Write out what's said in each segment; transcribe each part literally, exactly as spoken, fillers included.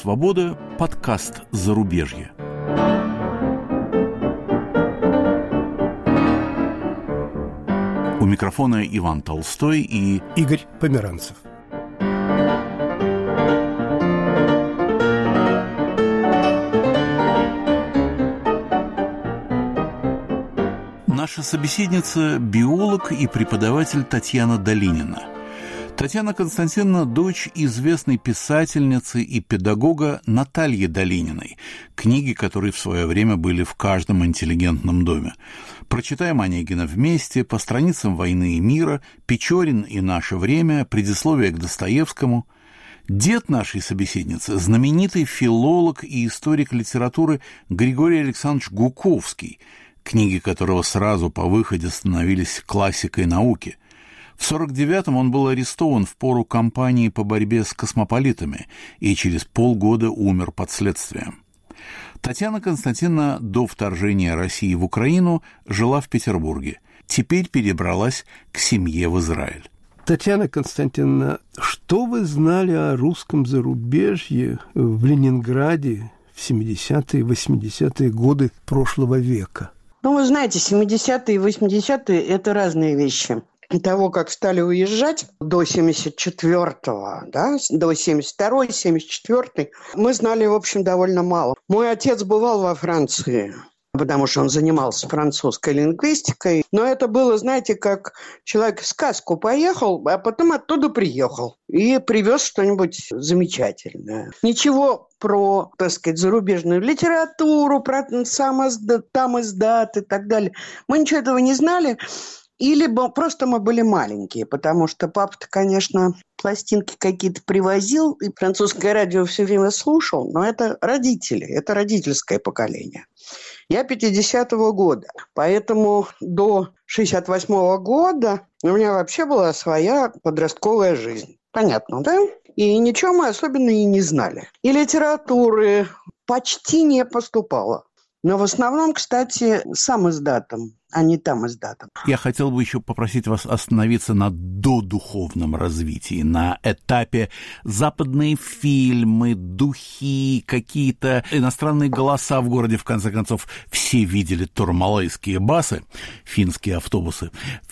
свобода» подкаст «Зарубежье». У микрофона Иван Толстой и Игорь Померанцев. Наша собеседница – биолог и преподаватель Татьяна Долинина. Татьяна Константиновна – дочь известной писательницы и педагога Натальи Долининой, книги которой в свое время были в каждом интеллигентном доме. «Прочитаем Онегина вместе», «По страницам войны и мира», «Печорин и наше время», «Предисловие к Достоевскому». Дед нашей собеседницы – знаменитый филолог и историк литературы Григорий Александрович Гуковский, книги которого сразу по выходе становились классикой науки. В сорок девятом он был арестован в пору кампании по борьбе с космополитами и через полгода умер под следствием. Татьяна Константиновна до вторжения России в Украину жила в Петербурге. Теперь перебралась к семье в Израиль. Татьяна Константиновна, что вы знали о русском зарубежье в Ленинграде в семидесятые и восьмидесятые годы прошлого века? Ну, вы знаете, семидесятые и восьмидесятые – это разные вещи. До того, как стали уезжать, до семьдесят четвёртого, да, до семьдесят второго, семьдесят четвёртого, мы знали, в общем, довольно мало. Мой отец бывал во Франции, потому что он занимался французской лингвистикой. Но это было, знаете, как человек в сказку поехал, а потом оттуда приехал и привез что-нибудь замечательное. Ничего про, так сказать, зарубежную литературу, про сам издат, там издат и так далее. Мы ничего этого не знали. Или просто мы были маленькие, потому что папа-то, конечно, пластинки какие-то привозил, и французское радио все время слушал, но это родители, это родительское поколение. Я пятидесятого года, поэтому до шестьдесят восьмого года у меня вообще была своя подростковая жизнь. Понятно, да? И ничего мы особенно и не знали. И литературы почти не поступало. Но в основном, кстати, сам издатом, а не там издатом. Я хотел бы еще попросить вас остановиться на додуховном развитии, на этапе западные фильмы, духи, какие-то иностранные голоса в городе. В конце концов, все видели турмалайские басы, финские автобусы,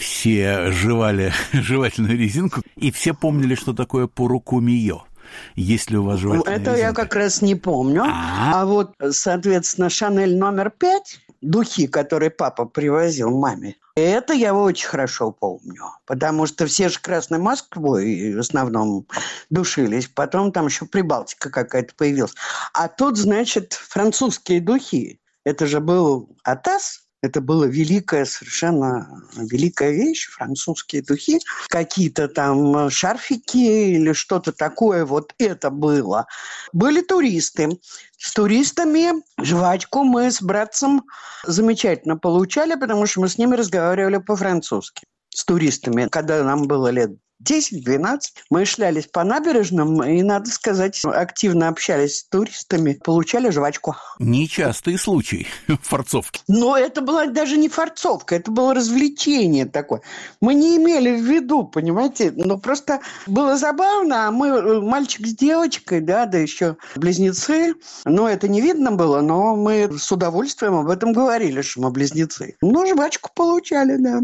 все жевали жевательную резинку, и все помнили, что такое пурукумиё. Есть ли у вас жевательная Это резинка? Я как раз не помню. А, а вот, соответственно, Шанель номер пять, духи, которые папа привозил маме, это я очень хорошо помню. Потому что все же Красной Москвой в основном душились. Потом там еще Прибалтика какая-то появилась. А тут, значит, французские духи. Это же был Атас. Это была великая, совершенно великая вещь, французские духи. Какие-то там шарфики или что-то такое, вот это было. Были туристы. С туристами жвачку мы с братцем замечательно получали, потому что мы с ними разговаривали по-французски. С туристами, когда нам было лет десять-двенадцать, мы шлялись по набережным и, надо сказать, активно общались с туристами, получали жвачку. Нечастый случай форцовки. Но это была даже не форцовка, это было развлечение такое. Мы не имели в виду, понимаете, но просто было забавно, а мы мальчик с девочкой, да, да еще близнецы, но это не видно было, но мы с удовольствием об этом говорили, что мы близнецы. Ну, жвачку получали, да.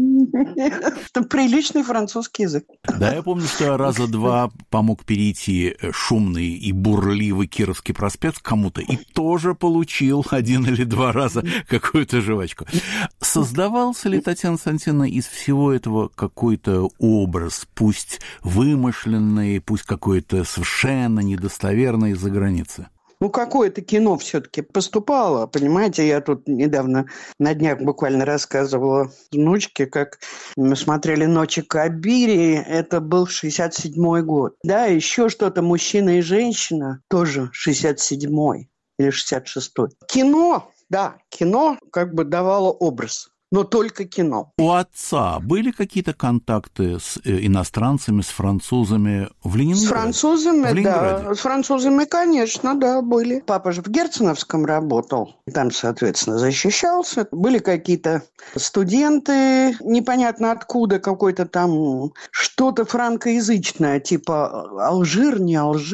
Это приличный французский язык. Да, я помню, что раза два помог перейти шумный и бурливый Кировский проспект кому-то и тоже получил один или два раза какую-то жвачку. Создавался ли, Татьяна Константиновна, из всего этого какой-то образ, пусть вымышленный, пусть какой-то совершенно недостоверный из-за границы? Ну, какое-то кино все-таки поступало, понимаете? Я тут недавно на днях буквально рассказывала внучке, как мы смотрели «Ночи Кабири». Это был шестьдесят седьмой год. Да, еще что-то «Мужчина и женщина» тоже шестьдесят седьмой или шестьдесят шестой. Кино, да, кино как бы давало образ. Но только кино. У отца были какие-то контакты с иностранцами, с французами в Ленинграде? С французами, в да. С французами, конечно, да, были. Папа же в Герценовском работал. Там, соответственно, защищался. Были какие-то студенты, непонятно откуда, какой-то там что-то франкоязычное, типа Алжир, не Алжир.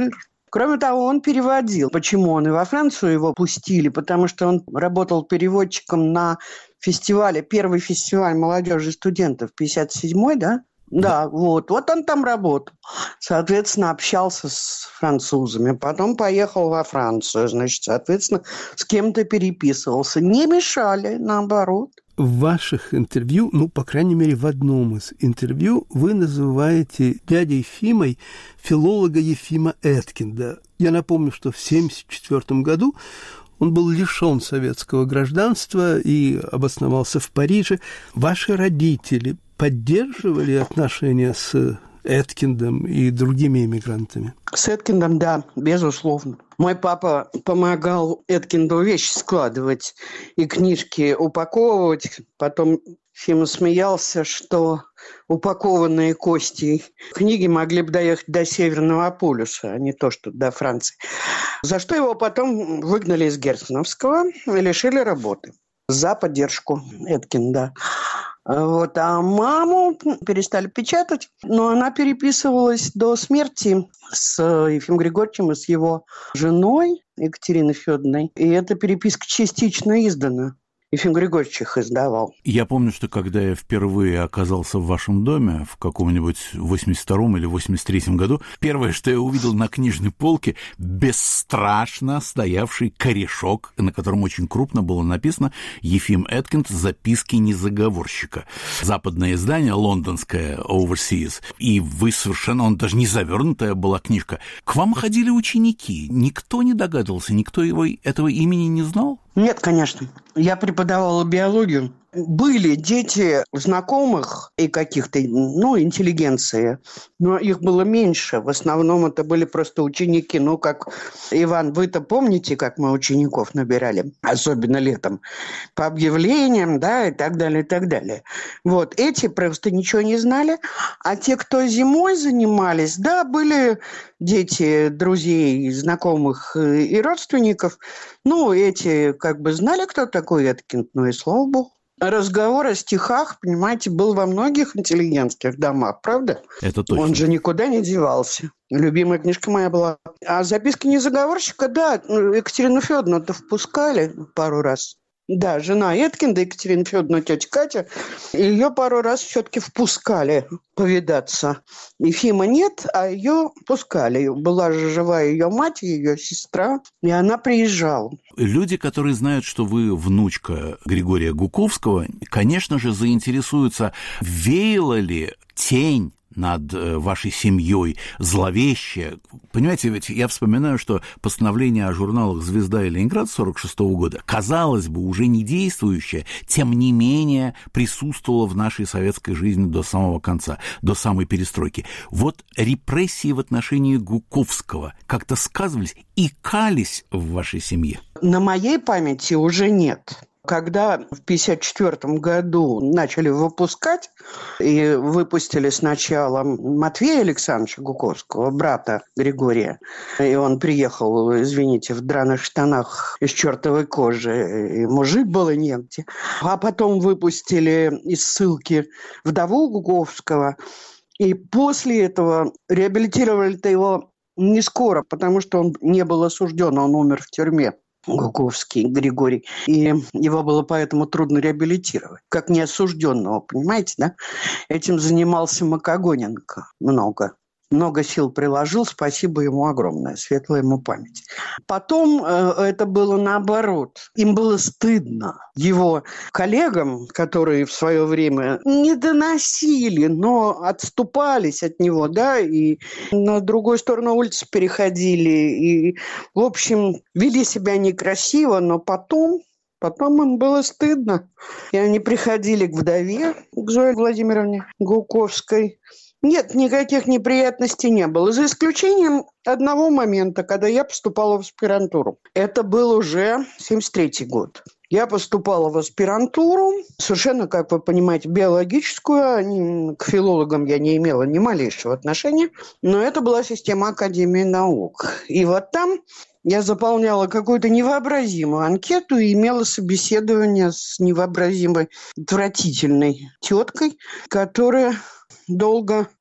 Кроме того, он переводил. Почему он и во Францию его пустили? Потому что он работал переводчиком на фестивале, первый фестиваль молодежи и студентов, пятьдесят седьмой, да? Да, вот. Вот он там работал. Соответственно, общался с французами. Потом поехал во Францию. Значит, соответственно, с кем-то переписывался. Не мешали, наоборот. В ваших интервью, ну, по крайней мере, в одном из интервью вы называете дядей Ефимой филолога Ефима Эткинда. Я напомню, что в семьдесят четвёртом году он был лишен советского гражданства и обосновался в Париже. Ваши родители поддерживали отношения с Эткиндом и другими эмигрантами? С Эткиндом, да, безусловно. Мой папа помогал Эткинду вещи складывать и книжки упаковывать. Потом Фима смеялся, что упакованные кости книги могли бы доехать до Северного полюса, а не то, что до Франции. За что его потом выгнали из Герценовского и лишили работы за поддержку Эткинда. Вот, а маму перестали печатать, но она переписывалась до смерти с Ефимом Григорьевичем и с его женой Екатериной Федоровной. И эта переписка частично издана. Ефим Григорьевич их издавал. Я помню, что когда я впервые оказался в вашем доме в каком-нибудь восемьдесят втором или восемьдесят третьем году, первое, что я увидел на книжной полке, бесстрашно стоявший корешок, на котором очень крупно было написано «Ефим Эткинд. Записки незаговорщика». Западное издание, лондонское, Overseas. И вы совершенно, он даже не завернутая была книжка. К вам ходили ученики. Никто не догадывался, никто его, этого имени не знал? Нет, конечно. Я преподавала биологию. Были дети знакомых и каких-то, ну, интеллигенции, но их было меньше. В основном это были просто ученики. Ну, как, Иван, вы-то помните, как мы учеников набирали, особенно летом, по объявлениям, да, и так далее, и так далее. Вот, эти просто ничего не знали, а те, кто зимой занимались, да, были дети друзей, знакомых и родственников. Ну, эти как бы знали, кто такой Эткинд, ну и слава богу. Разговор о стихах, понимаете, был во многих интеллигентских домах, правда? Это точно. Он же никуда не девался. Любимая книжка моя была. А записки незаговорщика, да, Екатерину Федоровну-то впускали пару раз. Да, жена Эткинда, Екатерина Федоровна, тетя Катя, ее пару раз все-таки впускали повидаться. Ефима нет, а ее пускали. Была же жива ее мать, ее сестра, и она приезжала. Люди, которые знают, что вы внучка Григория Гуковского, конечно же, заинтересуются, веяла ли тень над вашей семьей, зловещее. Понимаете, ведь я вспоминаю, что постановление о журналах «Звезда» и «Ленинград» сорок шестого года, казалось бы, уже не действующее, тем не менее присутствовало в нашей советской жизни до самого конца, до самой перестройки. Вот репрессии в отношении Гуковского как-то сказывались и кались в вашей семье? На моей памяти уже нет. Когда в пятьдесят четвёртом году начали выпускать, и выпустили сначала Матвея Александровича Гуковского, брата Григория, и он приехал, извините, в драных штанах из чертовой кожи, ему жить было негде. А потом выпустили из ссылки вдову Гуковского, и после этого реабилитировали-то его не скоро, потому что он не был осужден, он умер в тюрьме. Гуковский Григорий. И его было поэтому трудно реабилитировать. Как неосужденного, понимаете, да? Этим занимался Макогоненко много. Много сил приложил, спасибо ему огромное, светлая ему память. Потом э, это было наоборот. Им было стыдно. Его коллегам, которые в свое время не доносили, но отступались от него, да, и на другую сторону улицы переходили, и, в общем, вели себя некрасиво, но потом... Потом им было стыдно. И они приходили к вдове, к Зое Владимировне Гуковской. Нет, никаких неприятностей не было. За исключением одного момента, когда я поступала в аспирантуру. Это был уже семьдесят третий год. Я поступала в аспирантуру, совершенно, как вы понимаете, биологическую. К филологам я не имела ни малейшего отношения. Но это была система Академии наук. И вот там я заполняла какую-то невообразимую анкету и имела собеседование с невообразимой, отвратительной теткой, которая долго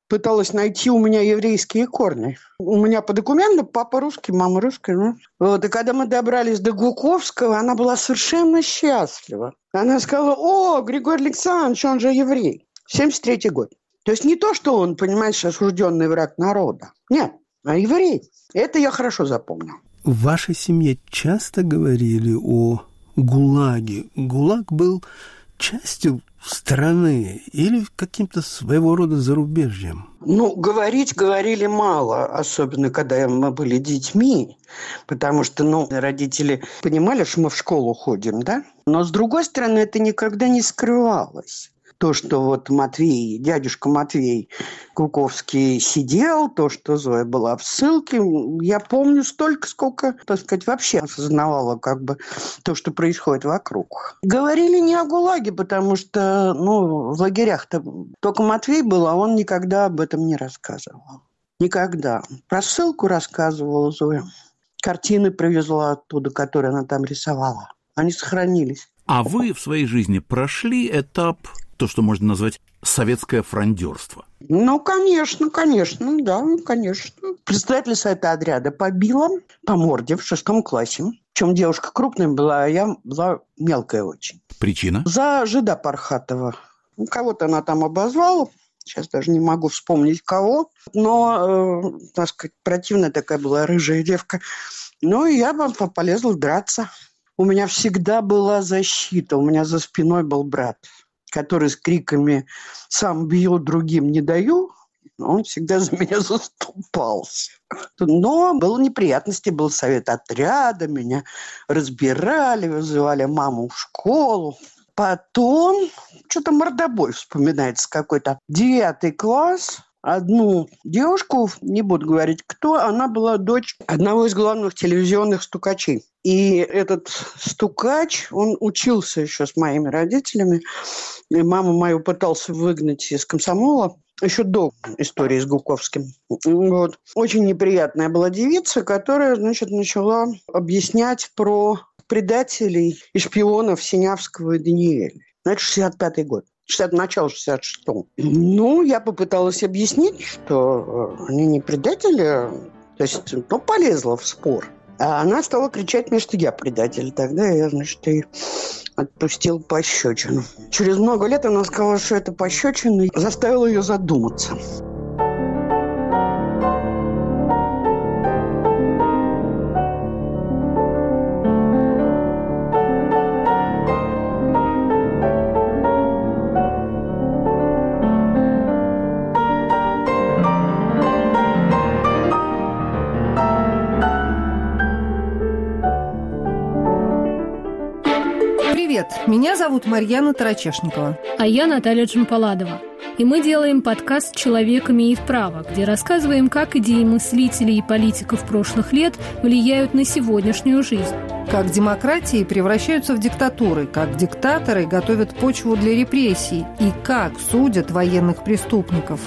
пыталась найти у меня еврейские корни. У меня по документам папа русский, мама русская. Ну. Вот. И когда мы добрались до Гуковского, она была совершенно счастлива. Она сказала: о, Григорий Александрович, он же еврей. семьдесят третий год. То есть не то, что он, понимаешь, осужденный враг народа. Нет, а еврей. Это я хорошо запомнил. В вашей семье часто говорили о ГУЛАГе? ГУЛАГ был частью страны или каким-то своего рода зарубежьем? Ну, говорить говорили мало, особенно когда мы были детьми, потому что, ну, родители понимали, что мы в школу ходим, да? Но, с другой стороны, это никогда не скрывалось. То, что вот Матвей, дядюшка Матвей Гуковский сидел, то, что Зоя была в ссылке, я помню столько, сколько, так сказать, вообще осознавала как бы то, что происходит вокруг. Говорили не о ГУЛАГе, потому что, ну, в лагерях-то только Матвей был, а он никогда об этом не рассказывал. Никогда. Про ссылку рассказывала Зоя. Картины привезла оттуда, которые она там рисовала. Они сохранились. А вы в своей жизни прошли этап, то, что можно назвать советское фрондерство? Ну, конечно, конечно, да, конечно. Председатель совета отряда побила по морде в шестом классе. Причем девушка крупная была, а я была мелкая очень. Причина? За жида Пархатова. Кого-то она там обозвала. Сейчас даже не могу вспомнить кого. Но, э, так сказать, противная такая была рыжая девка. Ну, и я полезла драться. У меня всегда была защита. У меня за спиной был брат, который с криками «сам бью, другим не даю», он всегда за меня заступался. Но было неприятности, был совет отряда, меня разбирали, вызывали маму в школу. Потом что-то мордобой вспоминается какой-то. Девятый класс. Одну девушку, не буду говорить кто, она была дочь одного из главных телевизионных стукачей. И этот стукач, он учился еще с моими родителями. И маму мою пытался выгнать из комсомола еще до истории с Гуковским. Вот. Очень неприятная была девица, которая, значит, начала объяснять про предателей и шпионов Синявского и Даниэля. Это шестьдесят пятый год. шестьдесят, начало шестьдесят шестого. Ну, я попыталась объяснить, что они не предатели, то есть, ну, полезла в спор. А она стала кричать мне, что я предатель. Тогда я, значит, и отпустил пощечину. Через много лет она сказала, что это пощечина, и заставила ее задуматься. Меня зовут Марьяна Тарачешникова. А я Наталья Джампаладова. И мы делаем подкаст «Человек имеет право», где рассказываем, как идеи мыслителей и политиков прошлых лет влияют на сегодняшнюю жизнь. Как демократии превращаются в диктатуры, как диктаторы готовят почву для репрессий и как судят военных преступников.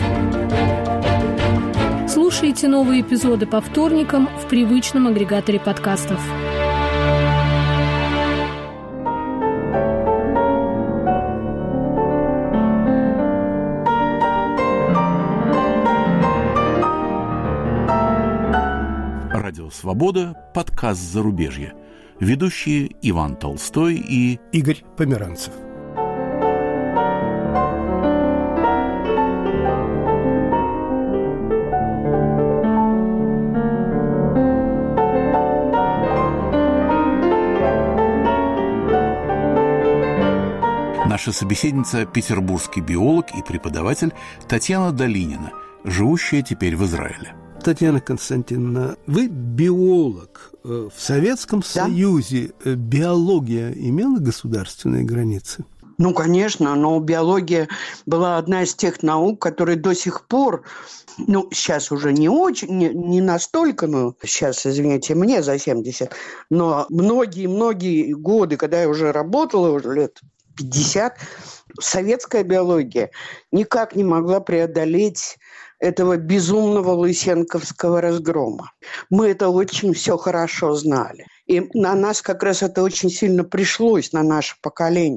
Слушайте новые эпизоды по вторникам в привычном агрегаторе подкастов. Радио «Свобода», подкаст «Зарубежье». Ведущие Иван Толстой и Игорь Померанцев. Наша собеседница – петербургский биолог и преподаватель Татьяна Долинина, живущая теперь в Израиле. Татьяна Константиновна, вы биолог. В Советском да. Союзе биология имела государственные границы? Ну, конечно, но биология была одна из тех наук, которые до сих пор, ну, сейчас уже не очень, не, не настолько, ну, сейчас, извините, мне за семьдесят, но многие-многие годы, когда я уже работала, уже лет пятьдесят, советская биология никак не могла преодолеть этого безумного лысенковского разгрома. Мы это очень все хорошо знали. И на нас как раз это очень сильно пришлось, на наше поколение.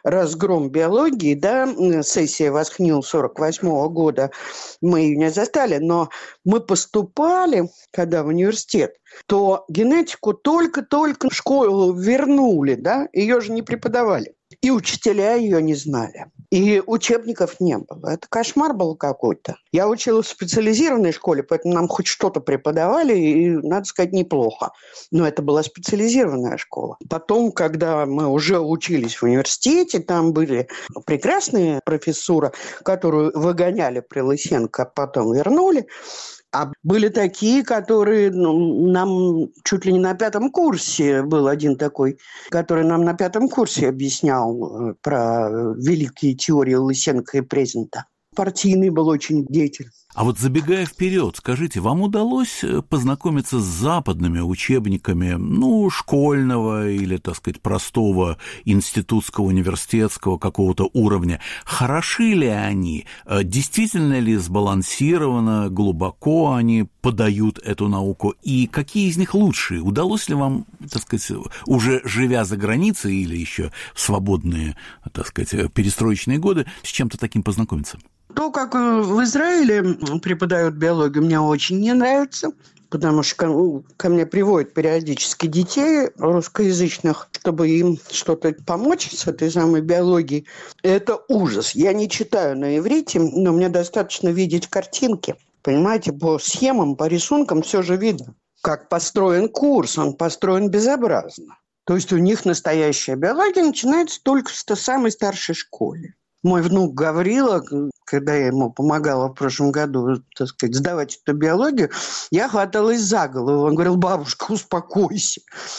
разгром биологии, да, сессия Восхнил сорок восьмого года, мы ее не застали, но мы поступали, когда в университет, то генетику только-только в школу вернули, да, ее же не преподавали. И учителя ее не знали. И учебников не было. Это кошмар был какой-то. Я училась в специализированной школе, поэтому нам хоть что-то преподавали, и, надо сказать, неплохо. Но это была специализированная школа. Потом, когда мы уже учились в университете, там были прекрасные профессуры, которую выгоняли при Лысенко, а потом вернули. А были такие, которые ну, нам чуть ли не на пятом курсе, был один такой, который нам на пятом курсе объяснял про великие теории Лысенко и Презента. Партийный был очень деятель. А вот забегая вперед, скажите, вам удалось познакомиться с западными учебниками, ну, школьного или, так сказать, простого институтского, университетского какого-то уровня? Хороши ли они? Действительно ли сбалансированно, глубоко они подают эту науку? И какие из них лучшие? Удалось ли вам, так сказать, уже живя за границей или еще в свободные, так сказать, перестроечные годы, с чем-то таким познакомиться? То, как в Израиле преподают биологию, мне очень не нравится, потому что ко мне приводят периодически детей русскоязычных, чтобы им что-то помочь с этой самой биологией. Это ужас. Я не читаю на иврите, но мне достаточно видеть картинки. Понимаете, по схемам, по рисункам все же видно. Как построен курс, он построен безобразно. То есть у них настоящая биология начинается только с той самой старшей школы. Мой внук Гаврила, когда я ему помогала в прошлом году, так сказать, сдавать эту биологию, я хваталась за голову. Он говорил: бабушка, успокойся.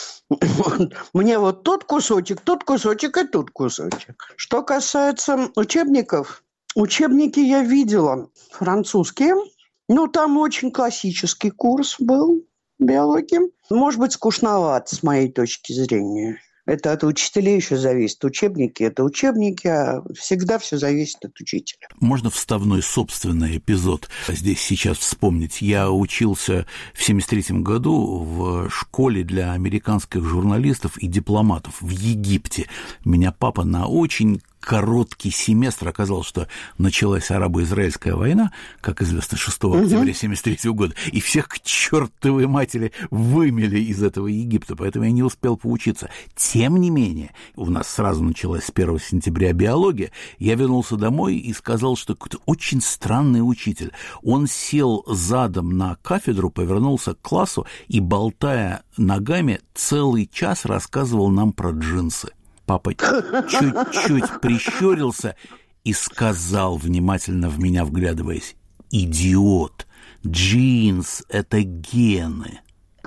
Мне вот тот кусочек, тот кусочек и тот кусочек. Что касается учебников, учебники я видела французские. Ну, там очень классический курс был биологии. Может быть, скучноват с моей точки зрения. Это от учителей еще зависит. Учебники – это учебники, а всегда все зависит от учителя. Можно вставной собственный эпизод здесь сейчас вспомнить. Я учился в семьдесят третьем году в школе для американских журналистов и дипломатов в Египте. Меня папа на очень короткий семестр, оказалось, что началась арабо-израильская война, как известно, шестого октября семьдесят третьего года, и всех к чертовой матери вымели из этого Египта, поэтому я не успел поучиться. Тем не менее, у нас сразу началась с первого сентября биология, я вернулся домой и сказал, что какой-то очень странный учитель. Он сел задом на кафедру, повернулся к классу и, болтая ногами, целый час рассказывал нам про джинсы. Папа чуть-чуть прищурился и сказал, внимательно в меня вглядываясь: «Идиот, джинс – это гены».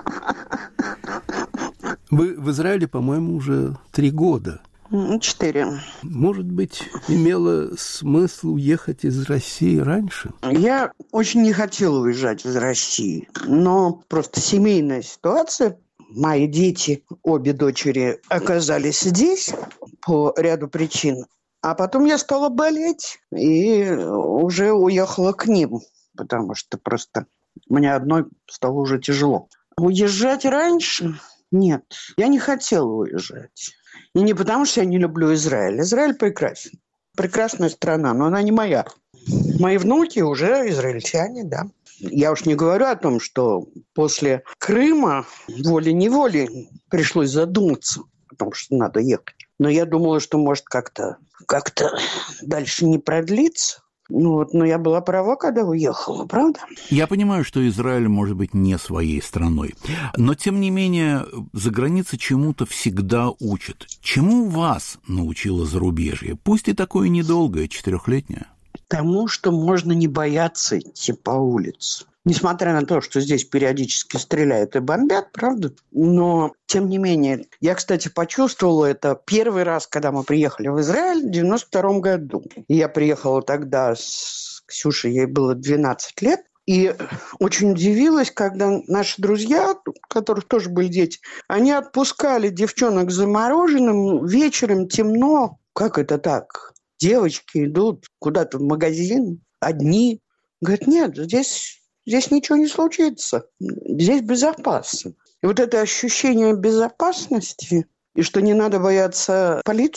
Вы в Израиле, по-моему, уже три года. Четыре. Может быть, имело смысл уехать из России раньше? Я очень не хотела уезжать из России, но просто семейная ситуация. Мои дети, обе дочери, оказались здесь по ряду причин. А потом я стала болеть и уже уехала к ним, потому что просто мне одной стало уже тяжело. Уезжать раньше? Нет, я не хотела уезжать. И не потому, что я не люблю Израиль. Израиль прекрасен. Прекрасная страна, но она не моя. Мои внуки уже израильтяне, да. Я уж не говорю о том, что после Крыма волей-неволей пришлось задуматься, потому что надо ехать. Но я думала, что может как-то, как-то дальше не продлиться. Ну вот, но я была права, когда уехала, правда? Я понимаю, что Израиль может быть не своей страной, но, тем не менее, за границей чему-то всегда учат. Чему вас научило зарубежье? Пусть и такое недолгое, четырехлетнее. Тому, что можно не бояться идти по улице. Несмотря на то, что здесь периодически стреляют и бомбят, правда? Но, тем не менее, я, кстати, почувствовала это первый раз, когда мы приехали в Израиль в девяносто втором году. Я приехала тогда с Ксюшей, ей было двенадцать лет. И очень удивилась, когда наши друзья, у которых тоже были дети, они отпускали девчонок за мороженым, вечером темно. Как это так? Девочки идут куда-то в магазин одни. Говорят, нет, здесь, здесь ничего не случится. Здесь безопасно. И вот это ощущение безопасности, и что не надо бояться полицию,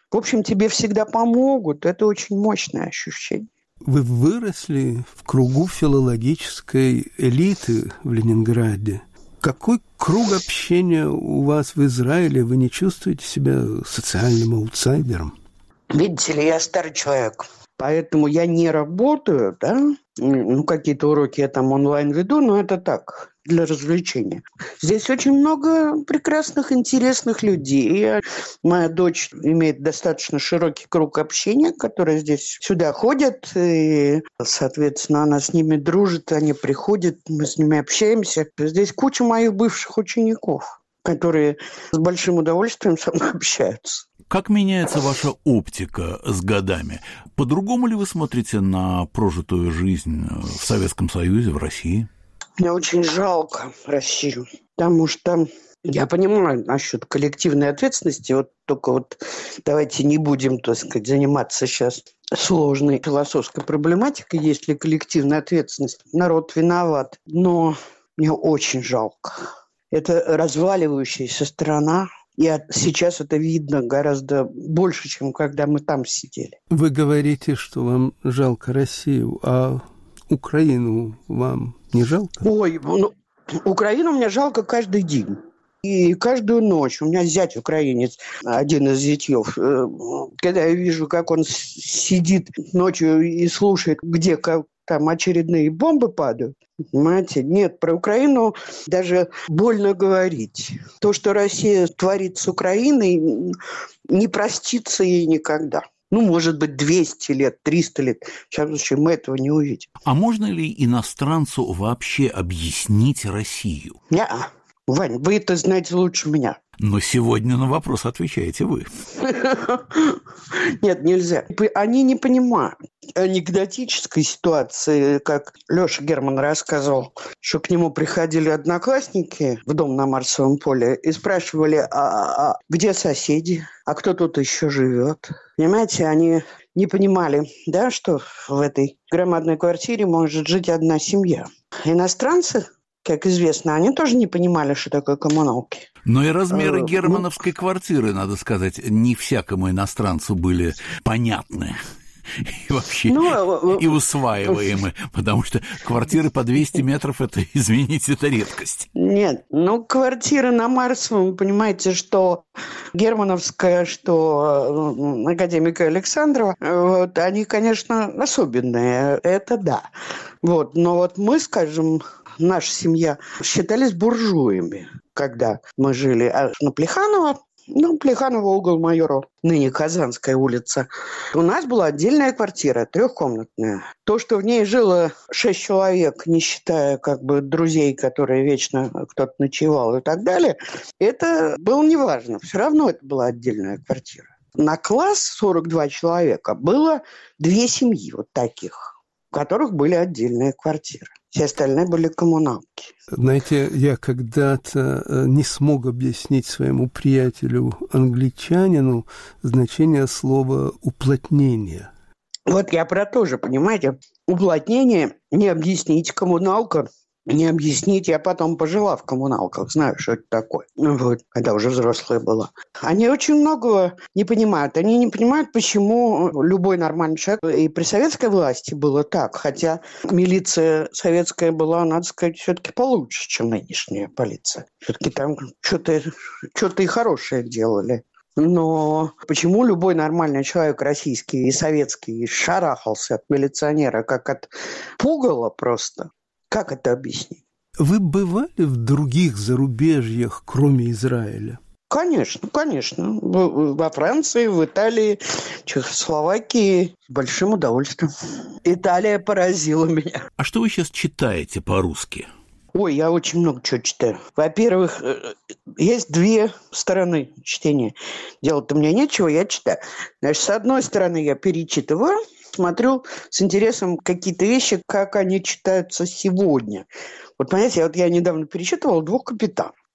в общем, тебе всегда помогут. Это очень мощное ощущение. Вы выросли в кругу филологической элиты в Ленинграде. Какой круг общения у вас в Израиле? Вы не чувствуете себя социальным аутсайдером? Видите ли, я старый человек, поэтому я не работаю, да, ну, какие-то уроки я там онлайн веду, но это так, для развлечения. Здесь очень много прекрасных, интересных людей. Моя дочь имеет достаточно широкий круг общения, которые здесь сюда ходят, и, соответственно, она с ними дружит, они приходят, мы с ними общаемся. Здесь куча моих бывших учеников, которые с большим удовольствием со мной общаются. Как меняется ваша оптика с годами? По-другому ли вы смотрите на прожитую жизнь в Советском Союзе, в России? Мне очень жалко Россию, потому что я понимаю насчет коллективной ответственности. Вот только вот давайте не будем, так сказать, заниматься сейчас сложной философской проблематикой, есть ли коллективная ответственность. Народ виноват, но мне очень жалко. Это разваливающаяся страна. И сейчас это видно гораздо больше, чем когда мы там сидели. Вы говорите, что вам жалко Россию, а Украину вам не жалко? Ой, ну, Украину мне жалко каждый день. И каждую ночь. У меня зять украинец, один из зятьев. Когда я вижу, как он сидит ночью и слушает, где как там очередные бомбы падают, понимаете? Нет, про Украину даже больно говорить. То, что Россия творит с Украиной, не простится ей никогда. Ну, может быть, двести лет, триста лет. В всяком случае, мы этого не увидим. А можно ли иностранцу вообще объяснить Россию? Не-а. Вань, вы это знаете лучше меня. Но сегодня на вопрос отвечаете вы. Нет, нельзя. Они не понимают анекдотической ситуации, как Лёша Герман рассказывал, что к нему приходили одноклассники в дом на Марсовом поле и спрашивали, а, а где соседи, а кто тут еще живет. Понимаете, они не понимали, да, что в этой громадной квартире может жить одна семья. Иностранцы, как известно, они тоже не понимали, что такое коммуналки. Но и размеры германовской квартиры, надо сказать, не всякому иностранцу были понятны. И вообще ну, и усваиваемы, потому что квартиры по двести метров, это, извините, это редкость. Нет, ну, квартиры на Марсовом, понимаете, что германовская, что академика Александрова, вот, они, конечно, особенные, это да. Вот, но вот мы, скажем, наша семья считались буржуями, когда мы жили на Плеханова. Ну, Плеханова, угол Майора, ныне Казанская улица. У нас была отдельная квартира, трехкомнатная. То, что в ней жило шесть человек, не считая как бы друзей, которые вечно кто-то ночевал и так далее, это было неважно. Все равно это была отдельная квартира. На класс сорок два человека было две семьи вот таких, у которых были отдельные квартиры. Все остальные были коммуналки. Знаете, я когда-то не смог объяснить своему приятелю-англичанину значение слова «уплотнение». Вот я про то же, понимаете. Уплотнение не объяснить, коммуналка не объяснить. Я потом пожила в коммуналках, знаю, что это такое. Вот, когда уже взрослая была. Они очень многого не понимают. Они не понимают, почему любой нормальный человек... И при советской власти было так. Хотя милиция советская была, надо сказать, все-таки получше, чем нынешняя полиция. Все-таки там что-то, что-то и хорошее делали. Но почему любой нормальный человек российский и советский шарахался от милиционера, как от пугала просто? Как это объяснить? Вы бывали в других зарубежьях, кроме Израиля? Конечно, конечно. Во Франции, в Италии, Чехословакии с большим удовольствием. Италия поразила меня. А что вы сейчас читаете по-русски? Ой, я очень много чего читаю. Во-первых, есть две стороны чтения. Делать-то мне нечего, я читаю. Значит, с одной стороны, я перечитываю, смотрю с интересом какие-то вещи, как они читаются сегодня. Вот, понимаете, вот я недавно перечитывала «Двух капитанов».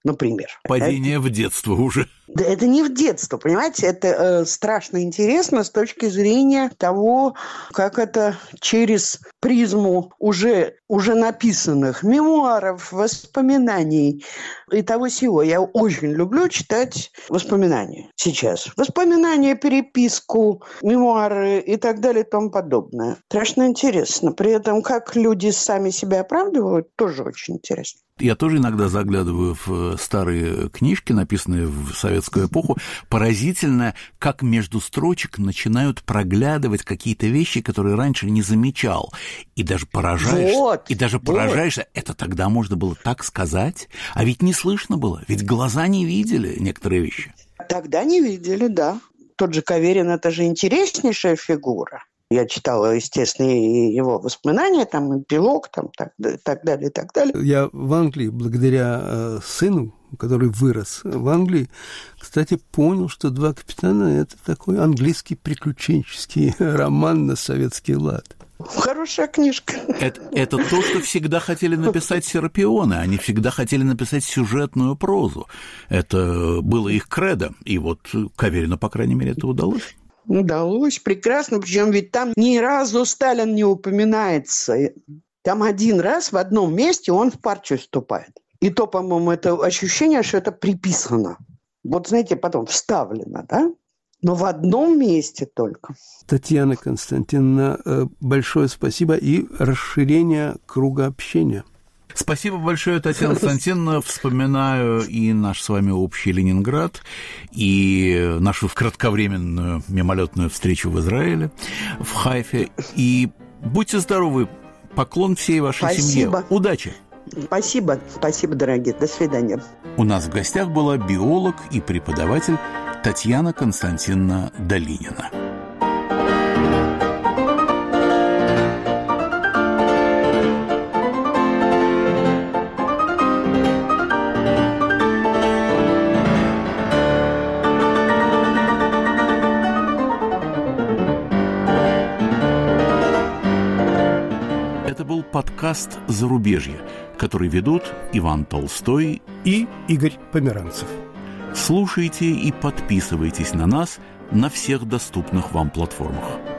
например. Падение это... в детство уже. Да это не в детство, понимаете, это э, страшно интересно с точки зрения того, как это через призму уже, уже написанных мемуаров, воспоминаний и того сего. Я очень люблю читать воспоминания сейчас. Воспоминания, переписку, мемуары и так далее и тому подобное. Страшно интересно. При этом, как люди сами себя оправдывают, тоже очень интересно. Я тоже иногда заглядываю в старые книжки, написанные в советскую эпоху. Поразительно, как между строчек начинают проглядывать какие-то вещи, которые раньше не замечал. И даже поражаешься. Вот, и даже вот. поражаешься. Это тогда можно было так сказать? А ведь не слышно было. Ведь глаза не видели некоторые вещи. Тогда не видели, да. Тот же Каверин – это же интереснейшая фигура. Я читала, естественно, и его воспоминания, там, эпилог, там, так, так далее, и так далее. Я в Англии, благодаря э, сыну, который вырос в Англии, кстати, понял, что «Два капитана» – это такой английский приключенческий роман на советский лад. Хорошая книжка. Это, это то, что всегда хотели написать серапионы. Они всегда хотели написать сюжетную прозу. Это было их кредо. И вот Каверину, по крайней мере, это удалось. Удалось, прекрасно. Причем ведь там ни разу Сталин не упоминается. Там один раз в одном месте он в партию вступает. И то, по-моему, это ощущение, что это приписано. Вот, знаете, потом вставлено, да? Но в одном месте только. Татьяна Константиновна, большое спасибо и расширение круга общения. Спасибо большое, Татьяна Константиновна. Вспоминаю и наш с вами общий Ленинград, и нашу кратковременную мимолетную встречу в Израиле, в Хайфе. И будьте здоровы. Поклон всей вашей Спасибо. семье. Удачи. Спасибо. Спасибо, дорогие. До свидания. У нас в гостях была биолог и преподаватель Татьяна Константиновна Долинина. Это был подкаст «Зарубежье», который ведут Иван Толстой и Игорь Померанцев. Слушайте и подписывайтесь на нас на всех доступных вам платформах.